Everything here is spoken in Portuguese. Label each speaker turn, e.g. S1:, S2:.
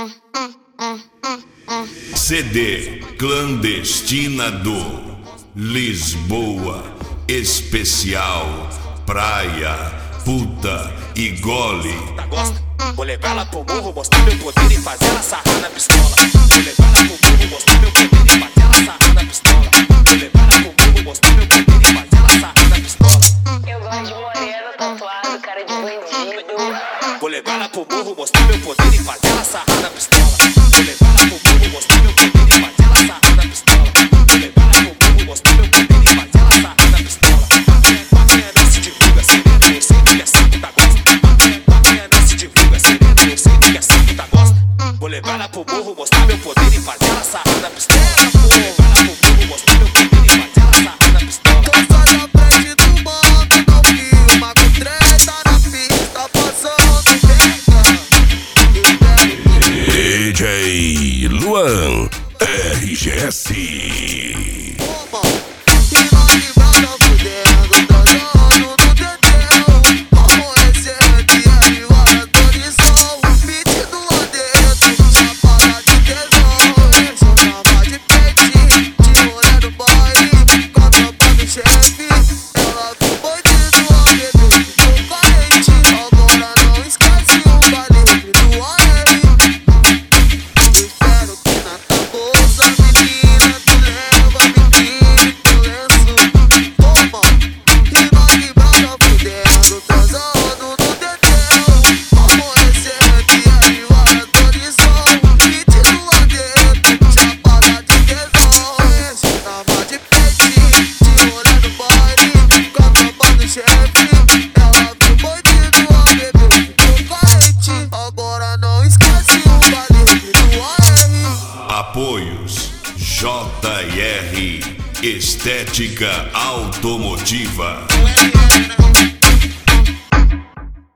S1: CD Clandestina do Lisboa Especial Praia, Puta e Gole.
S2: Vou levar ela pro morro, mostrar meu poder e fazer ela sarrar na pistola. Vou levar ela pro morro, mostrar meu poder e fazer ela sarrar na pistola. Vou levar ela pro morro, mostrar meu poder e fazer ela sarrar na pistola.
S3: Eu gosto de moreno, tatuado, cara de bandido.
S2: Vou levar ela pro morro, mostrar meu poder e fazer ela sarrar na pistola. Vou levar ela pro morro, mostrar meu poder e fazer ela sarrar na pistola. Vou levar ela pro morro, mostrar meu poder e fazer ela sarrar na pistola. Quem se divulga sereno, eu sei que é santo da gosta. Quem se divulga sereno, eu sei que é santo da gosta. Vou levar ela pro morro, mostrar meu poder e fazer ela sarrar na pistola. Vou levar ela pro morro, mostrar meu poder e fazer ela sarrar na pistola.
S4: Tô só na frente do banco, não filma com treta na pista, passando
S1: DJ Luan RGS. Apoios JR Estética Automotiva.